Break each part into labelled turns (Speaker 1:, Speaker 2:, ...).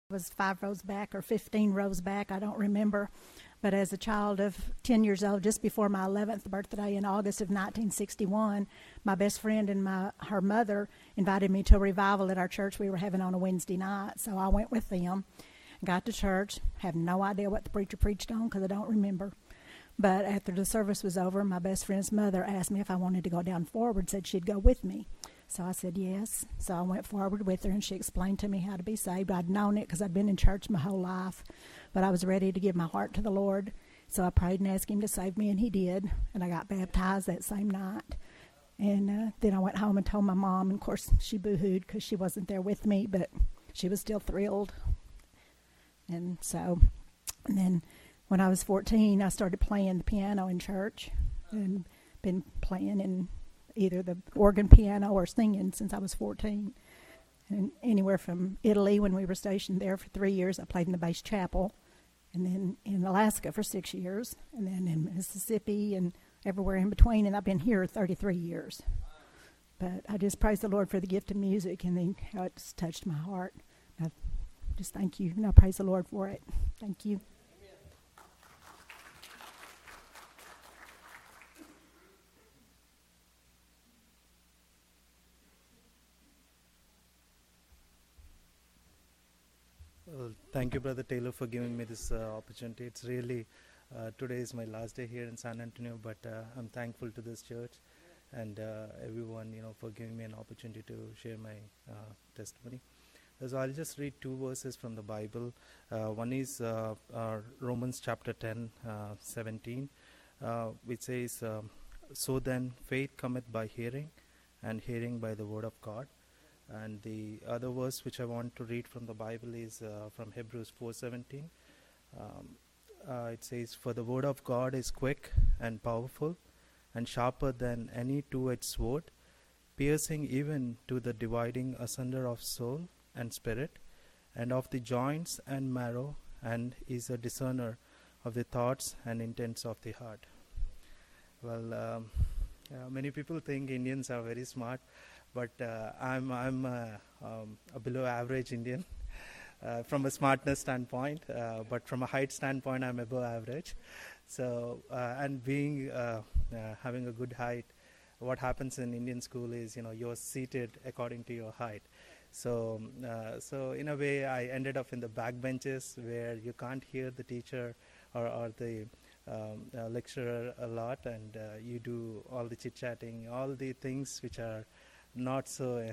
Speaker 1: was 5 rows back or 15 rows back, I don't remember. But as a child of 10 years old, just before my 11th birthday in August of 1961, my best friend and her mother invited me to a revival at our church we were having on a Wednesday night. So I went with them, got to church, have no idea what the preacher preached on because I don't remember. But after the service was over, my best friend's mother asked me if I wanted to go down forward, said she'd go with me. So I said yes. So I went forward with her, and she explained to me how to be saved. I'd known it because I'd been in church my whole life, but I was ready to give my heart to the Lord. So I prayed and asked him to save me, and he did. And I got baptized that same night. And then I went home and told my mom. And, of course, she boo-hooed because she wasn't there with me, but she was still thrilled. And then when I was 14, I started playing the piano in church and been playing in either the organ piano or singing since I was 14. And anywhere from Italy, when we were stationed there for 3 years, I played in the base chapel. And then in Alaska for 6 years. And then in Mississippi and everywhere in between. And I've been here 33 years. But I just praise the Lord for the gift of music and then how it's touched my heart. I just thank you. And I praise the Lord for it. Thank you.
Speaker 2: Well, thank you, Brother Taylor, for giving me this opportunity. It's really, today is my last day here in San Antonio, but I'm thankful to this church and everyone, for giving me an opportunity to share my testimony. So I'll just read 2 verses from the Bible. One is Romans chapter 10, 17, which says, "So then faith cometh by hearing, and hearing by the word of God." And the other verse which I want to read from the Bible is from Hebrews 4:17. It says, "For the word of God is quick and powerful and sharper than any two-edged sword, piercing even to the dividing asunder of soul and spirit, and of the joints and marrow, and is a discerner of the thoughts and intents of the heart." Well, many people think Indians are very smart, but I'm a below average Indian from a smartness standpoint, but from a height standpoint, I'm above average. So, and being having a good height, what happens in Indian school is, you're seated according to your height. So, so in a way, I ended up in the back benches where you can't hear the teacher or the lecturer a lot, and you do all the chit-chatting, all the things which are not so,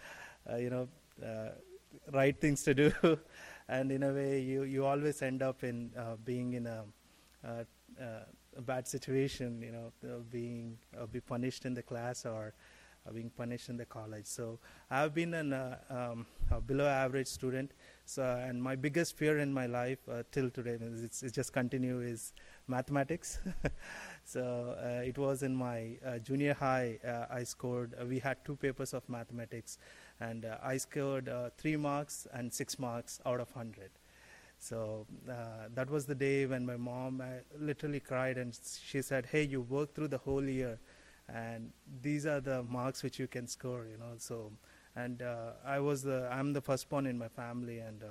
Speaker 2: right things to do. And in a way, you always end up in being in a bad situation, be punished in the class or being punished in the college. So I've been a below average student. So, and my biggest fear in my life till today, it's just continue, is mathematics. So it was in my junior high, I scored, we had 2 papers of mathematics, and I scored 3 marks and 6 marks out of 100. So that was the day when my mom literally cried, and she said, "Hey, you worked through the whole year, and these are the marks which you can score, So, and I'm the firstborn in my family, and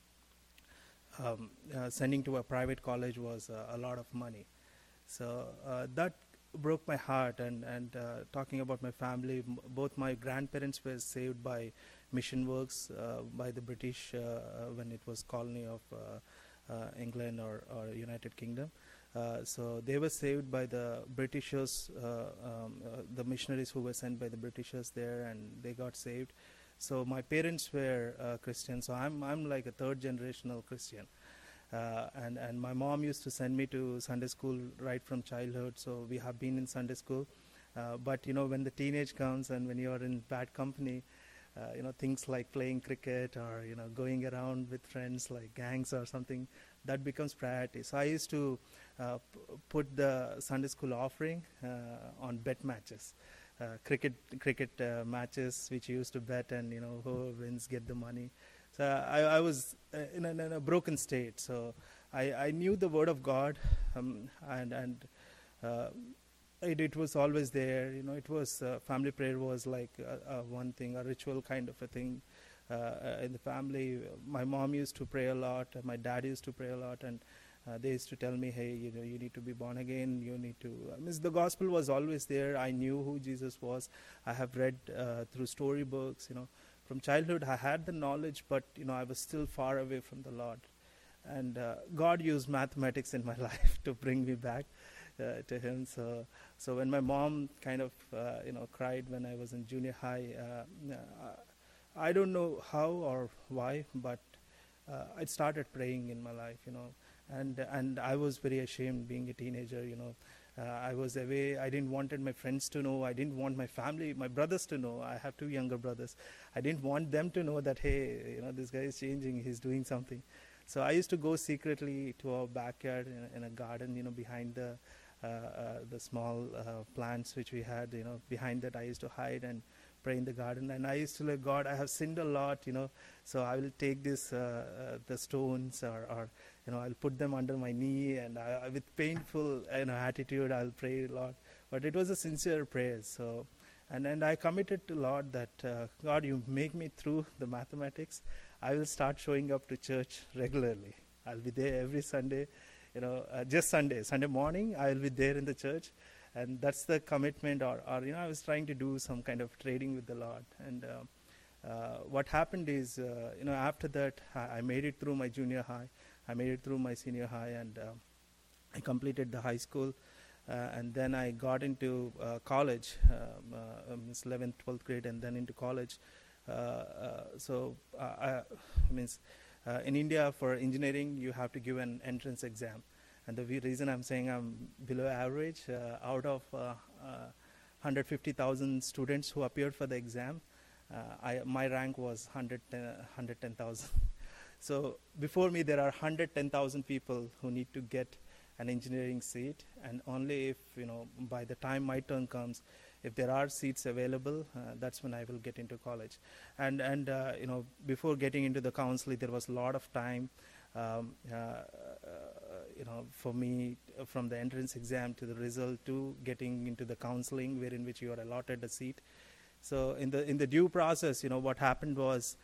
Speaker 2: sending to a private college was a lot of money. So that broke my heart. And talking about my family, both my grandparents were saved by mission works by the British when it was colony of England or United Kingdom. So they were saved by the Britishers, the missionaries who were sent by the Britishers there, and they got saved. So my parents were Christian, so I'm like a 3rd generational Christian. And my mom used to send me to Sunday school right from childhood, so we have been in Sunday school. But when the teenage comes and when you're in bad company, things like playing cricket or going around with friends like gangs or something, that becomes priority. So I used to put the Sunday school offering on bet matches, cricket matches which you used to bet, and whoever wins get the money. So I was in a broken state. So I knew the word of God, and it was always there. It was family prayer was like one thing, a ritual kind of a thing. in the family. My mom used to pray a lot. My dad used to pray a lot, and they used to tell me, "Hey, you need to be born again. You need to." The gospel was always there. I knew who Jesus was. I have read through storybooks. From childhood, I had the knowledge, but I was still far away from the Lord. And God used mathematics in my life to bring me back to Him. So when my mom kind of cried when I was in junior high, I don't know how or why, but I started praying in my life, and I was very ashamed being a teenager. I was away. I didn't wanted my friends to know. I didn't want my family, my brothers to know. I have 2 younger brothers. I didn't want them to know that, hey, this guy is changing. He's doing something. So I used to go secretly to our backyard in a garden, behind the small plants which we had. Behind that I used to hide and pray in the garden. And I used to like, God, I have sinned a lot, so I will take this the stones or I'll put them under my knee, and with painful attitude I'll pray, Lord. But it was a sincere prayer. So, and I committed to Lord that God, you make me through the mathematics. I will start showing up to church regularly. I'll be there every Sunday, just Sunday morning. I'll be there in the church, and that's the commitment. Or I was trying to do some kind of trading with the Lord. And what happened is, after that, I made it through my junior high. I made it through my senior high, and I completed the high school. And then I got into college, 11th, 12th grade, and then into college. In India, for engineering, you have to give an entrance exam. And the reason I'm saying I'm below average, out of 150,000 students who appeared for the exam, my rank was 110,000. So before me, there are 110,000 people who need to get an engineering seat, and only if, by the time my turn comes, if there are seats available, that's when I will get into college. And before getting into the counseling, there was a lot of time, for me, from the entrance exam to the result to getting into the counseling, wherein which you are allotted a seat. So in the due process, what happened was,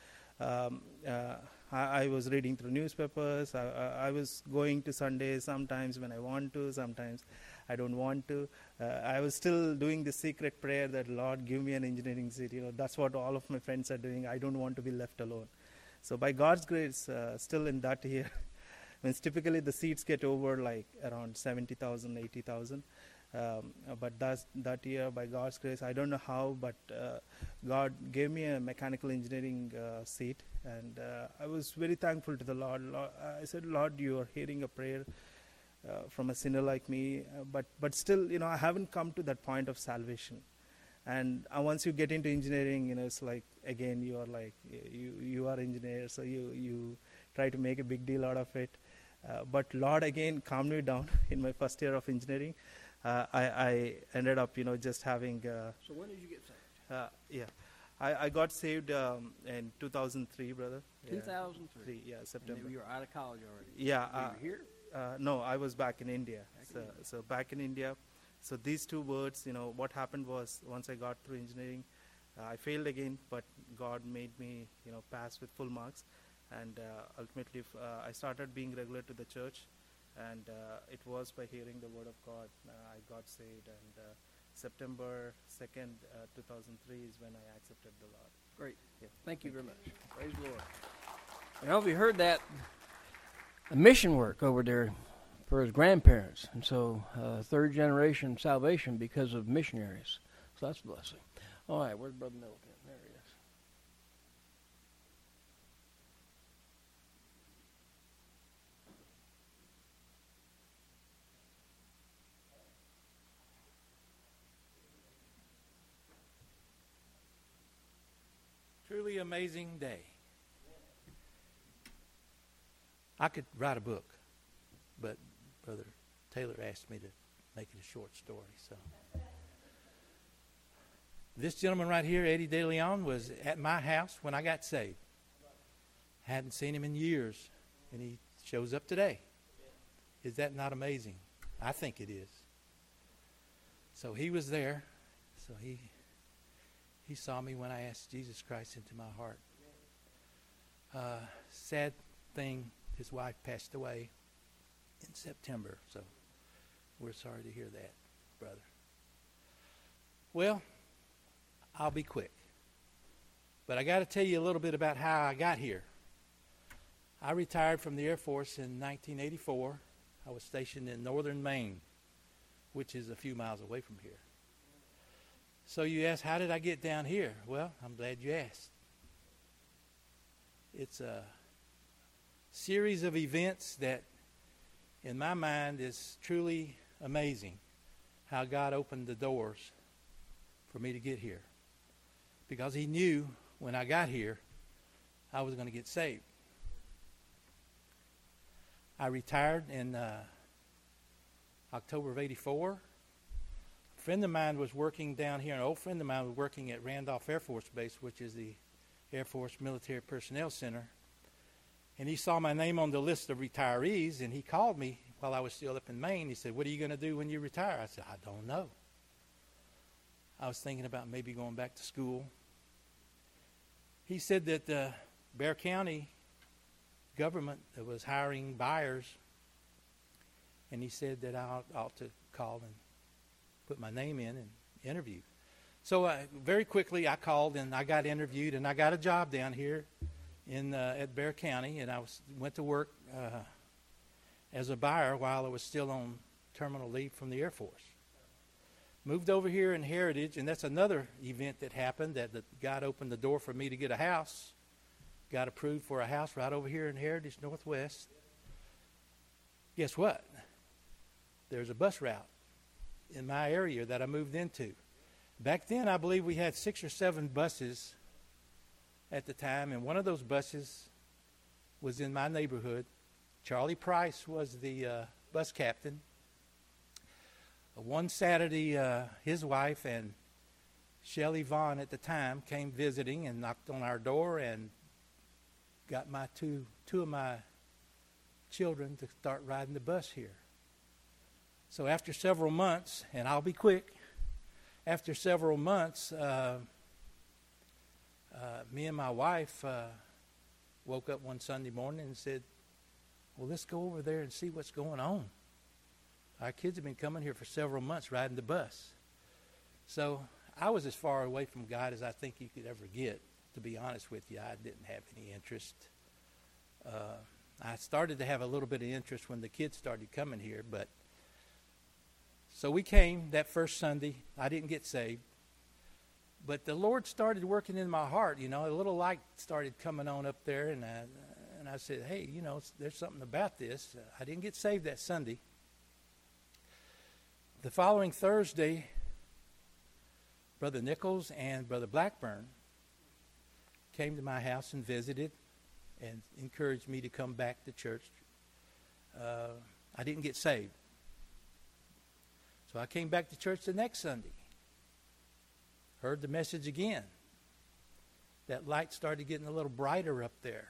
Speaker 2: I was reading through newspapers. I was going to Sundays sometimes when I want to, sometimes I don't want to. I was still doing the secret prayer that, Lord, give me an engineering seat. That's what all of my friends are doing. I don't want to be left alone. So by God's grace, still in that year, means typically the seats get over like around 70,000, 80,000. But that year, by God's grace, I don't know how, but God gave me a mechanical engineering seat, and I was very thankful to the Lord. I said, Lord, you are hearing a prayer from a sinner like me, but still, I haven't come to that point of salvation. And once you get into engineering, it's like, again, you are like, you are engineer, so you try to make a big deal out of it. But Lord, again, calmed me down in my first year of engineering. I ended up, just having...
Speaker 3: So when did you get saved?
Speaker 2: I got saved in 2003, brother.
Speaker 3: 2003?
Speaker 2: Yeah, September.
Speaker 3: And you were out of college already?
Speaker 2: Yeah.
Speaker 3: Were you here?
Speaker 2: No, I was back in India. So back in India. So these 2 words, what happened was, once I got through engineering, I failed again, but God made me, pass with full marks. And ultimately, I started being regular to the church. And it was by hearing the word of God I got saved. And September 2nd, 2003 is when I accepted the Lord.
Speaker 3: Great.
Speaker 2: Yeah.
Speaker 3: Thank you very much. Praise the Lord. Well, if you heard that, the mission work over there for his grandparents. And so 3rd generation salvation because of missionaries. So that's a blessing. All right, where's Brother Milliken? There he is.
Speaker 4: Truly amazing day. I could write a book, but Brother Taylor asked me to make it a short story. So this gentleman right here, Eddie De Leon, was at my house when I got saved. Hadn't seen him in years, and he shows up today. Is that not amazing? I think it is. So he was there. So he saw me when I asked Jesus Christ into my heart. Sad thing, his wife passed away in September, so we're sorry to hear that, brother. Well, I'll be quick. But I got to tell you a little bit about how I got here. I retired from the Air Force in 1984. I was stationed in northern Maine, which is a few miles away from here. So you ask, how did I get down here? Well, I'm glad you asked. It's a series of events that, in my mind, is truly amazing how God opened the doors for me to get here. Because he knew when I got here, I was going to get saved. I retired in October of 84. A friend of mine was working down here, an old friend of mine was working at Randolph Air Force Base, which is the Air Force Military Personnel Center. And he saw my name on the list of retirees, and he called me while I was still up in Maine. He said, "What are you going to do when you retire?" I said, "I don't know." I was thinking about maybe going back to school. He said that the Bexar County government was hiring buyers, and he said that I ought to call and put my name in and interview. So very quickly I called and I got interviewed, and I got a job down here in at Bexar County, and I went to work as a buyer while I was still on terminal leave from the Air Force. Moved over here in Heritage, and that's another event that happened, that God opened the door for me to get a house. Got approved for a house right over here in Heritage Northwest. Guess what? There's a bus route in my area that I moved into. Back then, I believe we had 6 or 7 buses at the time, and one of those buses was in my neighborhood. Charlie Price was the bus captain. One Saturday, his wife and Shelley Vaughn at the time came visiting and knocked on our door and got my two of my children to start riding the bus here. So after several months, and I'll be quick, after several months, me and my wife woke up one Sunday morning and said, "Well, let's go over there and see what's going on. Our kids have been coming here for several months riding the bus." So I was as far away from God as I think you could ever get. To be honest with you, I didn't have any interest. I started to have a little bit of interest when the kids started coming here, but so we came that first Sunday. I didn't get saved, but the Lord started working in my heart. You know, a little light started coming on up there, and I said, "Hey, you know, there's something about this." I didn't get saved that Sunday. The following Thursday, Brother Nichols and Brother Blackburn came to my house and visited and encouraged me to come back to church. I didn't get saved. So I came back to church the next Sunday. Heard the message again. That light started getting a little brighter up there.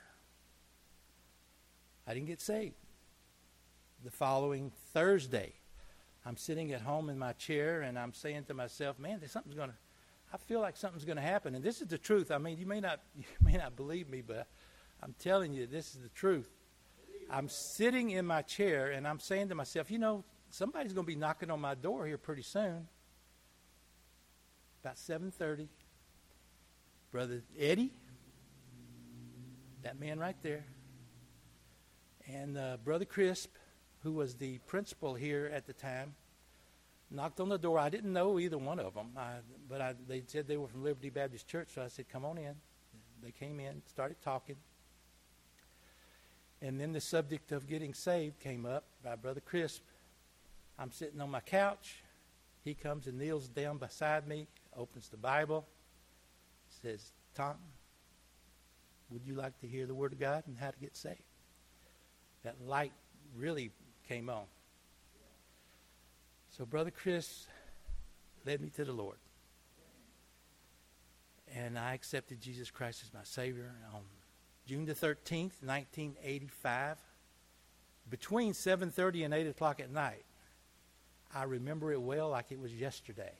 Speaker 4: I didn't get saved. The following Thursday, I'm sitting at home in my chair, and I'm saying to myself, "Man, I feel like something's going to happen." And this is the truth. I mean, you may not believe me, but I'm telling you, this is the truth. I'm sitting in my chair, and I'm saying to myself, you know, somebody's going to be knocking on my door here pretty soon. About 7:30, Brother Eddie, that man right there, and Brother Crisp, who was the principal here at the time, knocked on the door. I didn't know either one of them, but they said they were from Liberty Baptist Church, so I said, "Come on in." They came in, started talking. And then the subject of getting saved came up by Brother Crisp. I'm sitting on my couch. He comes and kneels down beside me, opens the Bible, says, "Tom, would you like to hear the Word of God and how to get saved?" That light really came on. So Brother Chris led me to the Lord. And I accepted Jesus Christ as my Savior on June the 13th, 1985, between 7:30 and 8 o'clock at night. I remember it well, like it was yesterday.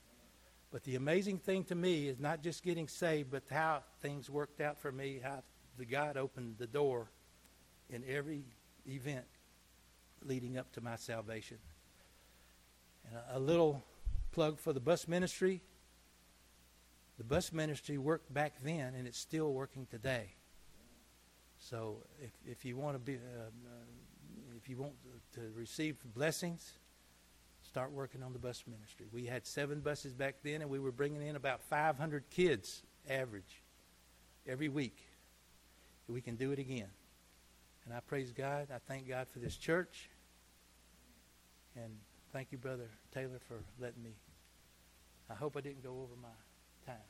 Speaker 4: But the amazing thing to me is not just getting saved, but how things worked out for me, how the God opened the door in every event leading up to my salvation. And a little plug for the bus ministry. The bus ministry worked back then, and it's still working today. So if you want to be, if you want to receive blessings, start working on the bus ministry. We had 7 buses back then, and we were bringing in about 500 kids average every week. We can do it again. And I praise God. I thank God for this church. And thank you, Brother Taylor, for letting me. I hope I didn't go over my time.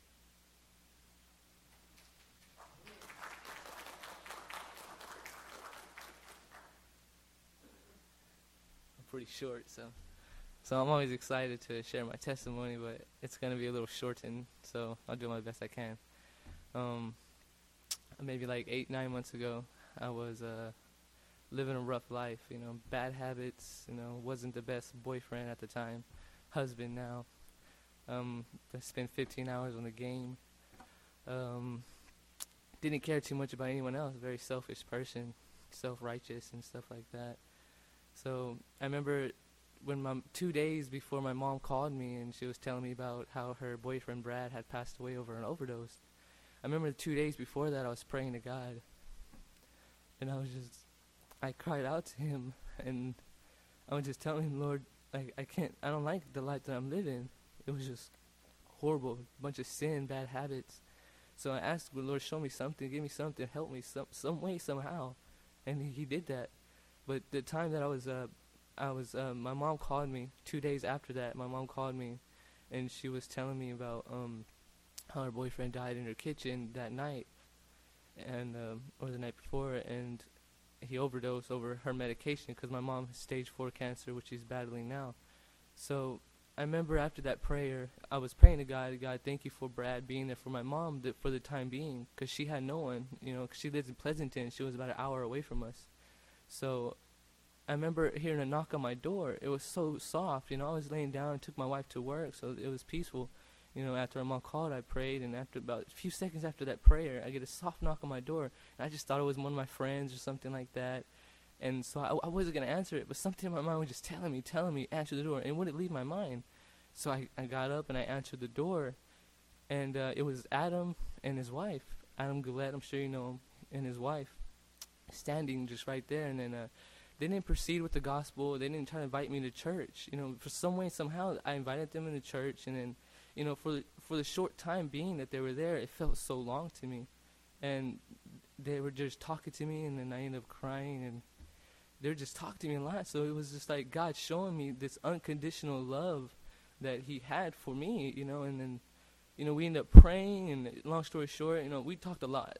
Speaker 5: I'm pretty short, so I'm always excited to share my testimony, but it's going to be a little shortened, so I'll do my best I can. Maybe like 8-9 months ago, I was living a rough life, bad habits, wasn't the best boyfriend at the time, husband now. I spent 15 hours on the game. Didn't care too much about anyone else, very selfish person, self-righteous and stuff like that. So I remember when 2 days before my mom called me and she was telling me about how her boyfriend Brad had passed away over an overdose. I remember 2 days before that I was praying to God. And I cried out to him, and I was just telling him, Lord, I don't like the life that I'm living. It was just horrible, a bunch of sin, bad habits. So I asked the Lord, show me something, give me something, help me some way, somehow. And he did that. But the time that my mom called me 2 days after that. My mom called me, and she was telling me about how her boyfriend died in her kitchen that night, and or the night before, and he overdosed over her medication because my mom has stage 4 cancer, which she's battling now. So I remember after that prayer, I was praying to God, thank you for Brad being there for my mom for the time being, because she had no one, cause she lives in Pleasanton. She was about an hour away from us. So I remember hearing a knock on my door. It was so soft, I was laying down and took my wife to work, so it was peaceful. After my mom called, I prayed, and after about a few seconds after that prayer, I get a soft knock on my door, and I just thought it was one of my friends or something like that. And so I wasn't going to answer it, but something in my mind was just telling me, answer the door, and it wouldn't leave my mind. So I got up and I answered the door, and it was Adam and his wife, Adam Gillette, I'm sure you know him, and his wife, standing just right there. And then they didn't proceed with the gospel. They didn't try to invite me to church. For some way, somehow, I invited them into church, and then, for the short time being that they were there, it felt so long to me. And they were just talking to me, and then I ended up crying, and they were just talking to me a lot. So it was just like God showing me this unconditional love that he had for me, and then, we ended up praying, and long story short, we talked a lot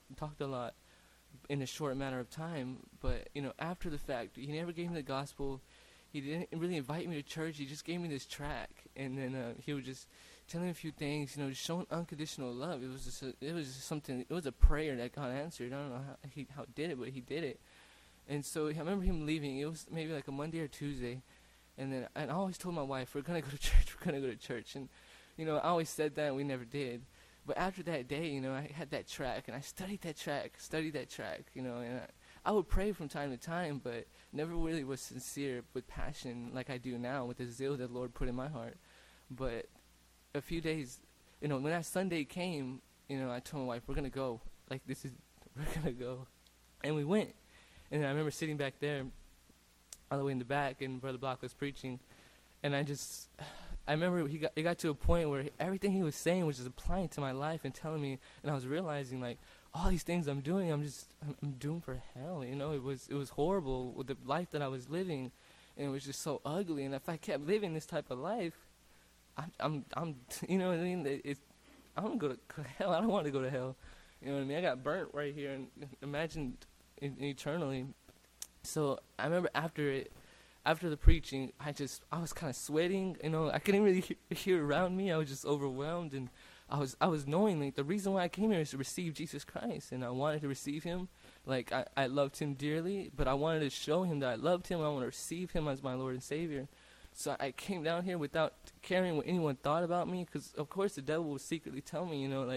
Speaker 5: in a short matter of time. But, after the fact, he never gave me the gospel. He didn't really invite me to church. He just gave me this track, and then he was just telling me a few things, just showing unconditional love. It was just something. It was a prayer that God answered. I don't know how he did it, but he did it. And so I remember him leaving. It was maybe like a Monday or Tuesday, and I always told my wife, we're gonna go to church. And I always said that, and we never did. But after that day, I had that track, and I studied that track, and I would pray from time to time, but never really was sincere with passion like I do now, with the zeal that the Lord put in my heart. But a few days, when that Sunday came, I told my wife, we're going to go. We're going to go. And we went. And I remember sitting back there, all the way in the back, and Brother Block was preaching. And I remember it got to a point where everything he was saying was just applying to my life and telling me, and I was realizing, like, all these things I'm doing, I'm doomed for hell. It was horrible with the life that I was living, and it was just so ugly. And if I kept living this type of life, I'm you know what I mean? I'm gonna go to hell. I don't want to go to hell. You know what I mean? I got burnt right here, and imagine eternally. So I remember after the preaching, I was kind of sweating. I couldn't really hear around me. I was just overwhelmed, and I was knowing, like, the reason why I came here is to receive Jesus Christ, and I wanted to receive him. Like, I loved him dearly, but I wanted to show him that I loved him. I want to receive him as my Lord and Savior. So I came down here without caring what anyone thought about me, because, of course, the devil would secretly tell me, like,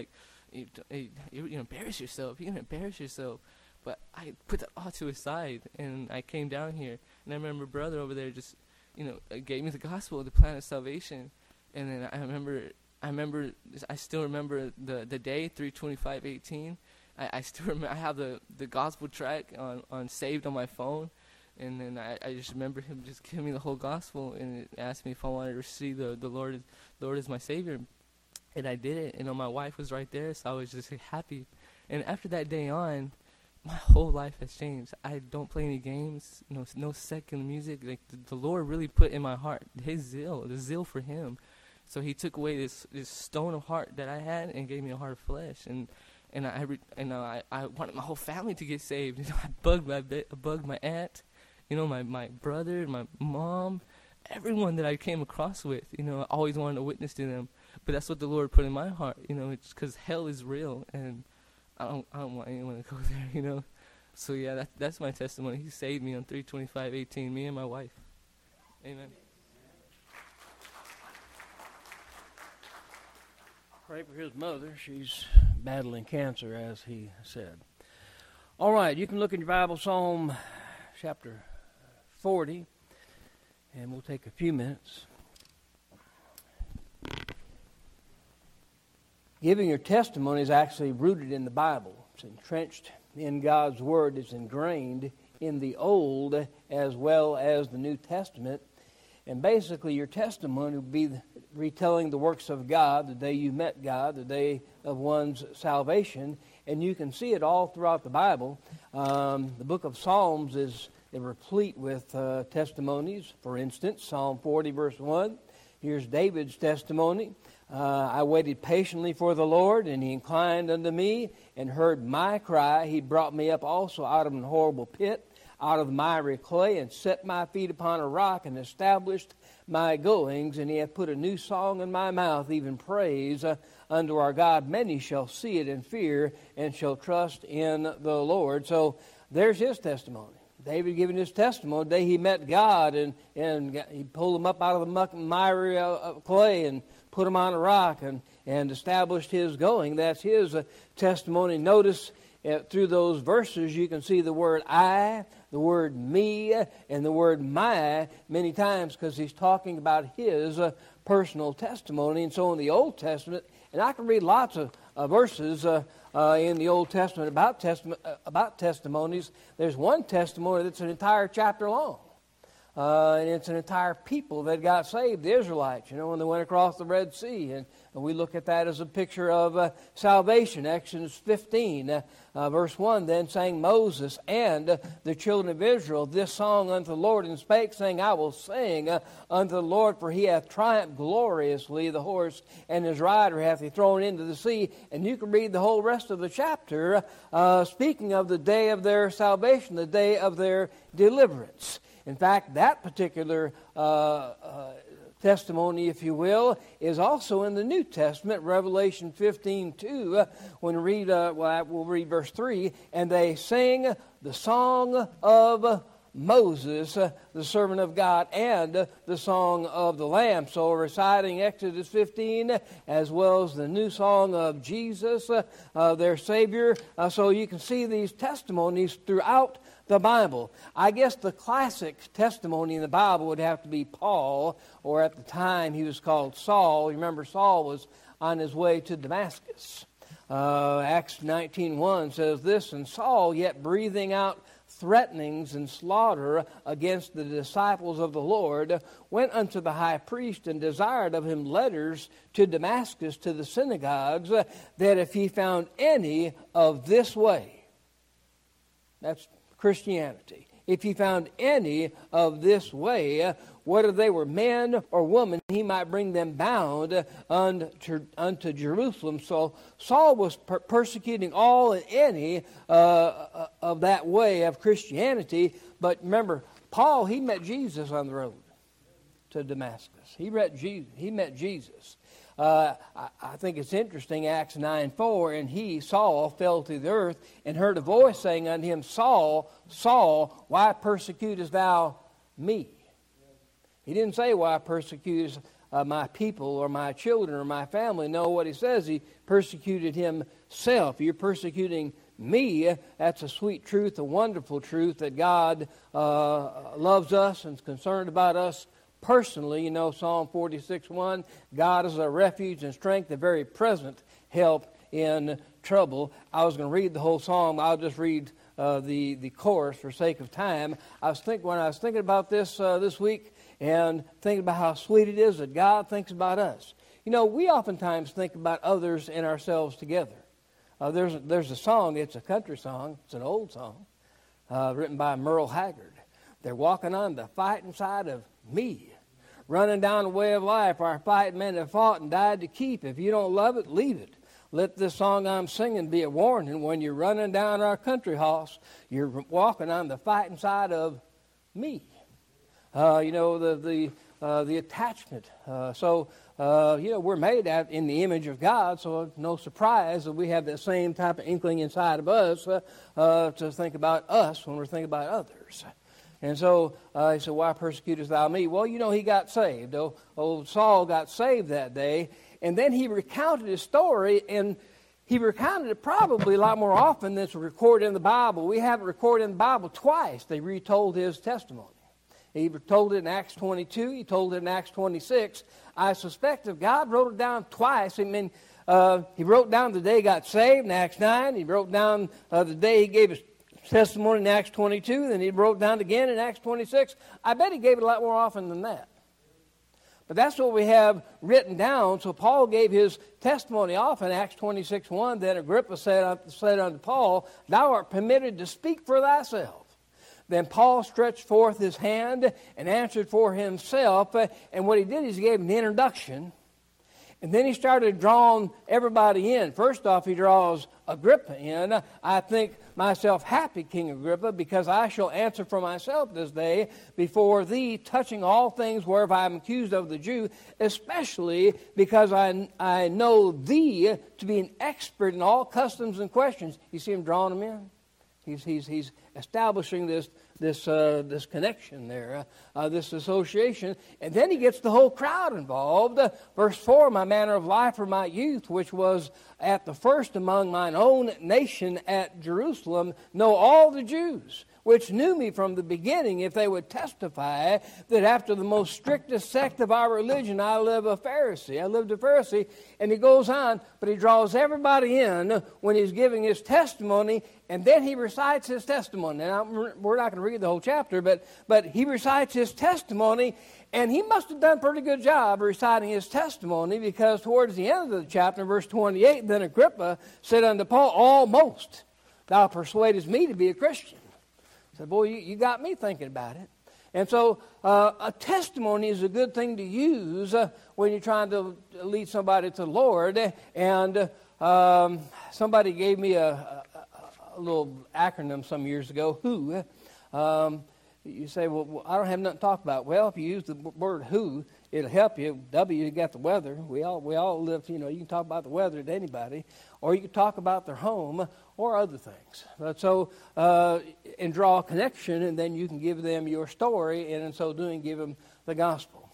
Speaker 5: you embarrass yourself. You're going to embarrass yourself. But I put that all to the side, and I came down here. And I remember brother over there just, gave me the gospel, the plan of salvation. And then I still remember the day, 3/25/18. I still remember, I have the gospel track on saved on my phone. And then I just remember him just giving me the whole gospel and asked me if I wanted to receive the Lord as my Savior. And I did it. And my wife was right there, so I was just happy. And after that day on, my whole life has changed. I don't play any games, no second music. Like the Lord really put in my heart the zeal for Him. So He took away this stone of heart that I had and gave me a heart of flesh. And I wanted my whole family to get saved. I bugged my aunt, my brother, my mom, everyone that I came across with. I always wanted to witness to them. But that's what the Lord put in my heart. It's because hell is real, and I don't want anyone to go there. So yeah, that's my testimony. He saved me on 3/25/18. Me and my wife. Amen.
Speaker 3: Pray for his mother. She's battling cancer, as he said. All right, you can look in your Bible, Psalm chapter 40, and we'll take a few minutes. Giving your testimony is actually rooted in the Bible. It's entrenched in God's Word. It's ingrained in the Old as well as the New Testament. And basically your testimony will be retelling the works of God, the day you met God, the day of one's salvation. And you can see it all throughout the Bible. The book of Psalms is replete with testimonies. For instance, Psalm 40 verse 1. Here's David's testimony. I waited patiently for the Lord, and He inclined unto me and heard my cry. He brought me up also out of an horrible pit, out of the miry clay, and set my feet upon a rock, and established my goings. And He hath put a new song in my mouth, even praise unto our God. Many shall see it and fear, and shall trust in the Lord. So there's his testimony. David giving his testimony the day he met God, and He pulled him up out of the miry clay and put him on a rock and established his going. That's his testimony. Notice through those verses you can see the word I, the word me, and the word my many times, because he's talking about his personal testimony. And so in the Old Testament, and I can read lots of verses in the Old Testament about testimonies. There's one testimony that's an entire chapter long. And it's an entire people that got saved, the Israelites, when they went across the Red Sea. And we look at that as a picture of salvation. Exodus 15, verse 1, then sang Moses and the children of Israel this song unto the Lord, and spake, saying, I will sing unto the Lord, for He hath triumphed gloriously. The horse and his rider hath He thrown into the sea. And you can read the whole rest of the chapter speaking of the day of their salvation, the day of their deliverance. In fact, that particular testimony, if you will, is also in the New Testament, Revelation 15:2. When we read, we'll read verse 3, and they sang the song of Moses, the servant of God, and the song of the Lamb. So reciting Exodus 15 as well as the new song of Jesus, their Savior. So you can see these testimonies throughout the Bible. I guess the classic testimony in the Bible would have to be Paul, or at the time he was called Saul. You remember Saul was on his way to Damascus. Acts 19:1 says this, and Saul, yet breathing out threatenings and slaughter against the disciples of the Lord, went unto the high priest and desired of him letters to Damascus to the synagogues, that if he found any of this way, that's Christianity, if he found any of this way, whether they were men or women, he might bring them bound unto Jerusalem. So Saul was persecuting all and any of that way of Christianity. But remember, Paul, he met Jesus on the road to Damascus. He met Jesus. I think it's interesting, Acts 9:4, and he, Saul, fell to the earth and heard a voice saying unto him, Saul, Saul, why persecutest thou me? He didn't say, why persecutest my people or my children or my family. No, what he says, he persecuted himself. You're persecuting me. That's a sweet truth, a wonderful truth that God loves us and is concerned about us personally. You know, Psalm 46:1, God is a refuge and strength, a very present help in trouble. I was going to read the whole psalm. I'll just read the chorus for sake of time. When I was thinking about this week and thinking about how sweet it is that God thinks about us. You know, we oftentimes think about others and ourselves together. There's a song. It's a country song. It's an old song written by Merle Haggard. They're walking on the fighting side of me, running down the way of life. Our fighting men have fought and died to keep. If you don't love it, leave it. Let this song I'm singing be a warning. When you're running down our country house, you're walking on the fighting side of me. You know, the attachment. We're made in the image of God, so it's no surprise that we have that same type of inkling inside of us to think about us when we're thinking about others. And so he said, why persecutest thou me? Well, you know, he got saved. Old Saul got saved that day. And then he recounted his story, and he recounted it probably a lot more often than it's recorded in the Bible. We have it recorded in the Bible twice. They retold his testimony. He told it in Acts 22. He told it in Acts 26. I suspect if God wrote it down twice, he wrote down the day he got saved in Acts 9. He wrote down the day he gave his testimony in Acts 22. Then he wrote down again in Acts 26. I bet he gave it a lot more often than that. But that's what we have written down. So Paul gave his testimony off in Acts 26:1. Then Agrippa said unto Paul, thou art permitted to speak for thyself. Then Paul stretched forth his hand and answered for himself. And what he did is he gave an introduction. And then he started drawing everybody in. First off, he draws Agrippa in. I think myself happy, King Agrippa, because I shall answer for myself this day before thee, touching all things whereof I am accused of the Jew, especially because I know thee to be an expert in all customs and questions. You see him drawing them in? He's establishing this connection there, this association. And then he gets the whole crowd involved. Verse 4, my manner of life from my youth, which was at the first among mine own nation at Jerusalem, know all the Jews, which knew me from the beginning, if they would testify that after the most strictest sect of our religion, I lived a Pharisee. And he goes on, but he draws everybody in when he's giving his testimony, and then he recites his testimony. Now, we're not going to read the whole chapter, but he recites his testimony, and he must have done a pretty good job reciting his testimony, because towards the end of the chapter, verse 28, then Agrippa said unto Paul, almost thou persuadest me to be a Christian. I said, boy, you got me thinking about it. And so a testimony is a good thing to use when you're trying to lead somebody to the Lord. And somebody gave me a little acronym some years ago, WHO. You say, well, I don't have nothing to talk about. Well, if you use the word who, it'll help you. W, you got the weather. We all live, you can talk about the weather to anybody. Or you can talk about their home or other things. And draw a connection, and then you can give them your story, and in so doing, give them the gospel.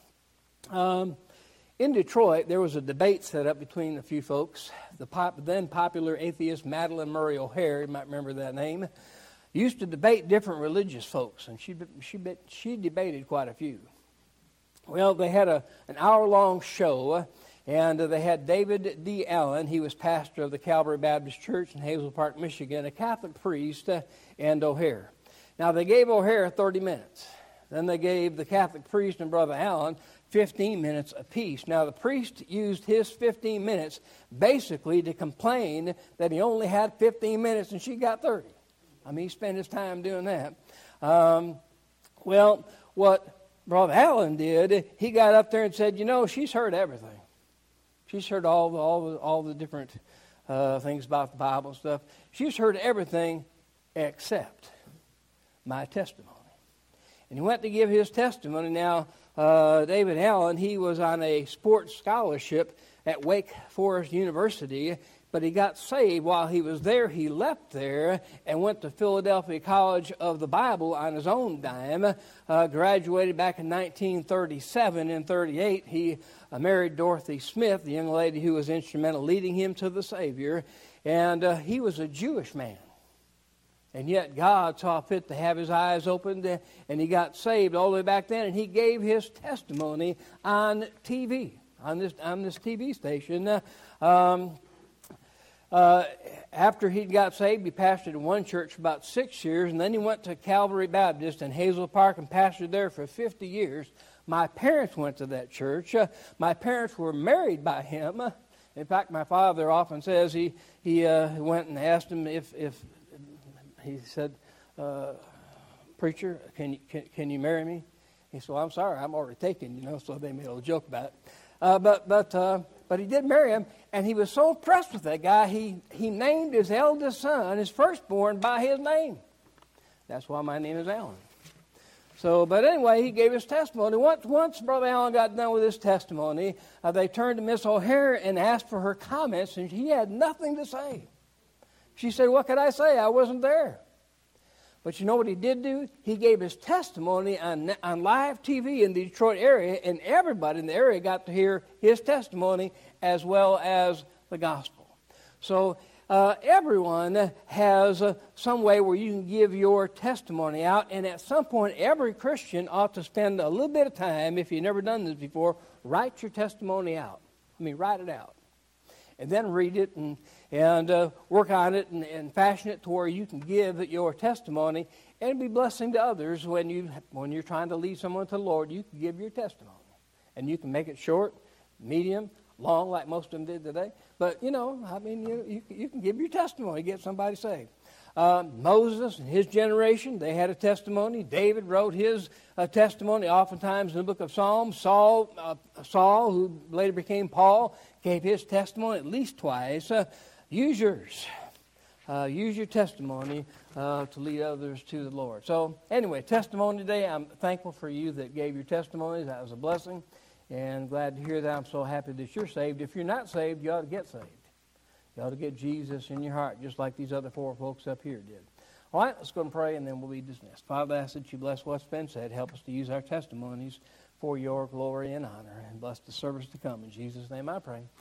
Speaker 3: In Detroit, there was a debate set up between a few folks. The then popular atheist Madalyn Murray O'Hair, you might remember that name, used to debate different religious folks, and she debated quite a few. Well, they had an hour-long show, and they had David D. Allen. He was pastor of the Calvary Baptist Church in Hazel Park, Michigan, a Catholic priest, and O'Hair. Now, they gave O'Hair 30 minutes. Then they gave the Catholic priest and Brother Allen 15 minutes apiece. Now, the priest used his 15 minutes basically to complain that he only had 15 minutes and she got 30. I mean, he spent his time doing that. Well, what Brother Allen did, he got up there and said, she's heard everything. She's heard all the different things about the Bible and stuff. She's heard everything except my testimony. And he went to give his testimony. Now, David Allen, he was on a sports scholarship at Wake Forest University, but he got saved. While he was there, he left there and went to Philadelphia College of the Bible on his own dime. Graduated back in 1937. In 38, he married Dorothy Smith, the young lady who was instrumental in leading him to the Savior. And he was a Jewish man. And yet God saw fit to have his eyes opened, and he got saved all the way back then. And he gave his testimony on TV, on this TV station. After he got saved, he pastored in one church for about 6 years, and then he went to Calvary Baptist in Hazel Park and pastored there for 50 years. My parents went to that church. My parents were married by him. In fact, my father often says he went and asked him if he said, "Preacher, can you marry me?" He said, "Well, I'm sorry, I'm already taken," so they made a little joke about it. But he did marry him, and he was so impressed with that guy, he named his eldest son, his firstborn, by his name. That's why my name is Alan. So, but anyway, he gave his testimony. Once Brother Allen got done with his testimony, they turned to Miss O'Hare and asked for her comments, and he had nothing to say. She said, "What could I say? I wasn't there." But you know what he did do? He gave his testimony on live TV in the Detroit area, and everybody in the area got to hear his testimony as well as the gospel. So everyone has some way where you can give your testimony out, and at some point, every Christian ought to spend a little bit of time, if you've never done this before, write your testimony out. Write it out. And then read it and work on it and fashion it to where you can give your testimony and be blessing to others. When you're trying to lead someone to the Lord, you can give your testimony. And you can make it short, medium, long, like most of them did today. But, you can give your testimony, get somebody saved. Moses and his generation, they had a testimony. David wrote his testimony oftentimes in the book of Psalms. Saul, who later became Paul, gave his testimony at least twice. Use yours. Use your testimony to lead others to the Lord. So anyway, testimony today. I'm thankful for you that gave your testimonies. That was a blessing. And glad to hear that. I'm so happy that you're saved. If you're not saved, you ought to get saved. You ought to get Jesus in your heart, just like these other four folks up here did. All right, let's go and pray, and then we'll be dismissed. Father, I ask that you bless what's been said. Help us to use our testimonies for your glory and honor. And bless the service to come. In Jesus' name I pray.